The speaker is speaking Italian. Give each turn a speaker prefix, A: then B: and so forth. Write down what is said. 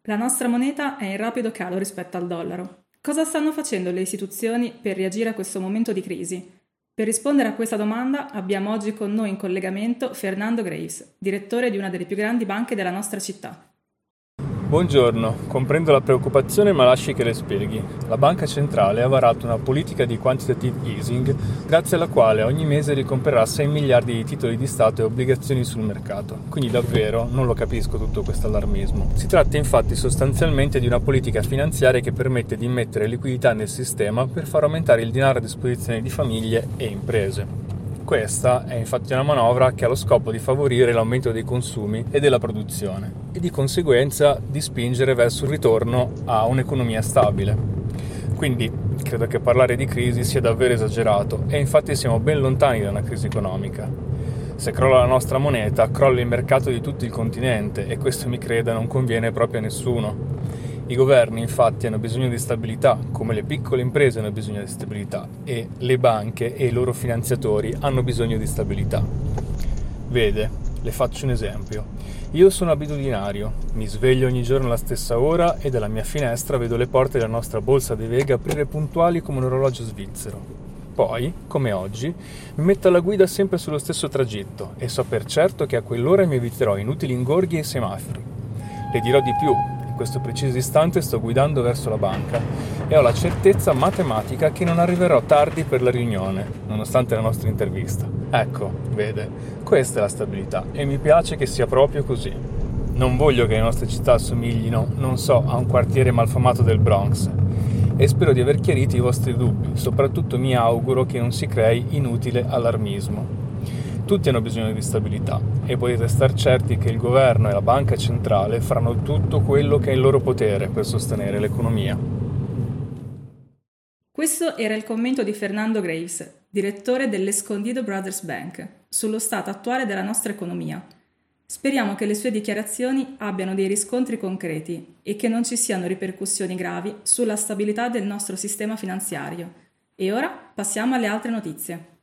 A: La nostra moneta è in rapido calo rispetto al dollaro. Cosa stanno facendo le istituzioni per reagire a questo momento di crisi? Per rispondere a questa domanda abbiamo oggi con noi in collegamento Fernando Graves, direttore di una delle più grandi banche della nostra città.
B: Buongiorno, comprendo la preoccupazione ma lasci che le spieghi. La Banca Centrale ha varato una politica di quantitative easing grazie alla quale ogni mese ricomprerà 6 miliardi di titoli di Stato e obbligazioni sul mercato. Quindi davvero non lo capisco tutto questo allarmismo. Si tratta infatti sostanzialmente di una politica finanziaria che permette di immettere liquidità nel sistema per far aumentare il denaro a disposizione di famiglie e imprese. Questa è infatti una manovra che ha lo scopo di favorire l'aumento dei consumi e della produzione e di conseguenza di spingere verso il ritorno a un'economia stabile. Quindi credo che parlare di crisi sia davvero esagerato e infatti siamo ben lontani da una crisi economica. Se crolla la nostra moneta, crolla il mercato di tutto il continente e questo, mi creda, non conviene proprio a nessuno. I governi infatti hanno bisogno di stabilità, come le piccole imprese hanno bisogno di stabilità e le banche e i loro finanziatori hanno bisogno di stabilità. Vede, le faccio un esempio. Io sono abitudinario, mi sveglio ogni giorno alla stessa ora e dalla mia finestra vedo le porte della nostra borsa di Vega aprire puntuali come un orologio svizzero. Poi, come oggi, mi metto alla guida sempre sullo stesso tragitto e so per certo che a quell'ora mi eviterò inutili ingorghi e semafori. Le dirò di più. In questo preciso istante sto guidando verso la banca e ho la certezza matematica che non arriverò tardi per la riunione, nonostante la nostra intervista. Ecco, vede, questa è la stabilità e mi piace che sia proprio così. Non voglio che le nostre città assomiglino, non so, a un quartiere malfamato del Bronx e spero di aver chiarito i vostri dubbi, soprattutto mi auguro che non si crei inutile allarmismo. Tutti hanno bisogno di stabilità e potete star certi che il governo e la banca centrale faranno tutto quello che è in loro potere per sostenere l'economia.
A: Questo era il commento di Fernando Graves, direttore dell'Escondido Brothers Bank, sullo stato attuale della nostra economia. Speriamo che le sue dichiarazioni abbiano dei riscontri concreti e che non ci siano ripercussioni gravi sulla stabilità del nostro sistema finanziario. E ora passiamo alle altre notizie.